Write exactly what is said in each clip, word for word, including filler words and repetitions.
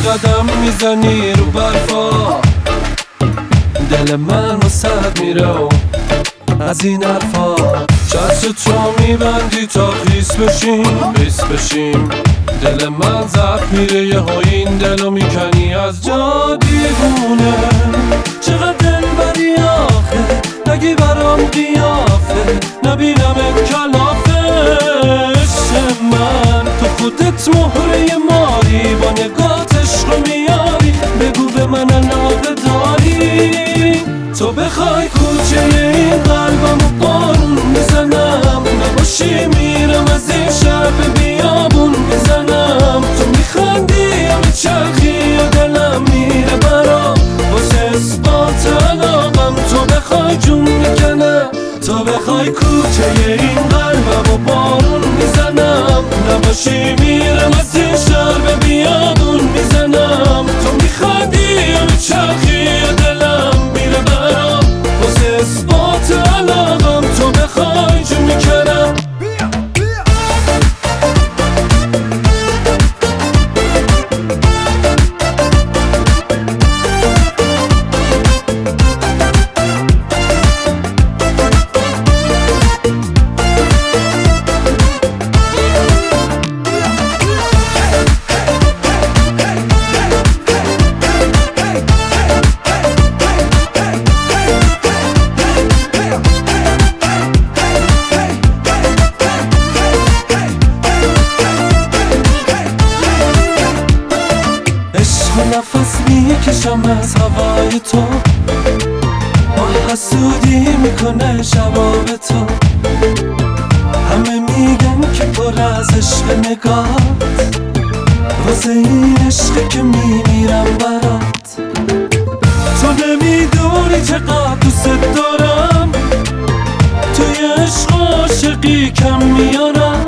قدم میزنی رو برفا، دل من واسد میره و از این حرفا. چشم تو میبندی تا خیس بشیم خیس بشیم، دل من زد میره یه ها این دلو میکنی از جا دیوونه. چقدر دل بری آخه، نگی برام قیافه، نبینم کلافه. عشق من تو خودت مهره ماری، با نگات عشقو میاری، بگو به من علاقه داری. تو بخوای کوچه این قلبمو بارون میزنم، نباشی میرم از این شهر به بیابون میزنم. تو میخندی یا میچرخی یا دلم میره برام، واسه اثبات علاقم تو بخوای جون میکنم. تو بخوای کوچه این قلبمو بارون میزنم، نباشی میرم از این شهر به بیابون میزنم. تو میخندی یا میچرخی یا دلم میره برام، واسه اثبات علاقم تو بخوای جون میکنم. نفس میکشم از هوای تو، با حسودی میکنه شباب تو. همه میگن که پر از عشق نگات، واسه این عشق که میمیرم برات. تو نمیدونی چقدر دوست دارم، توی عشق عاشقی کم میارم.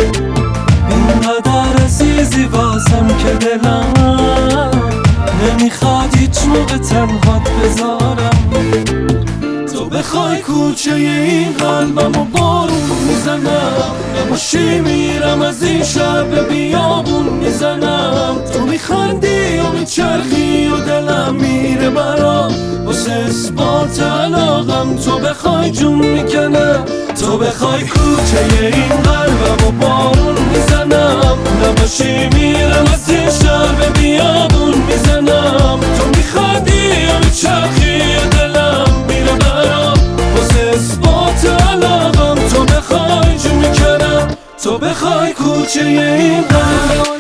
اینقدر عزیزی واسم که دلم نمیخواد هیچ موقع تنهات بذارم. تو بخوای کوچه این قلبمو بارون میزنم، نباشی میرم از این شهر به بیابون میزنم. تو میخندی و میچرخی و دلم میره برام، واسه اثبات علاقم تو بخوای جون میکنم. تو بخوای کوچه این قلبمو بارون میزنم، نباشی میرم از این شهر به بیابون میزنم. تو میخندی و میچرخی و دلم میره برام، واسه اثبات علاقم تو بخوای جون میکنم. تو بخوای کوچه این قلبمو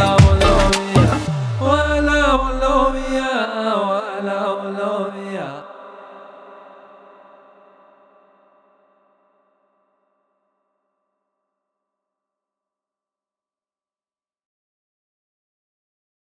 love ya.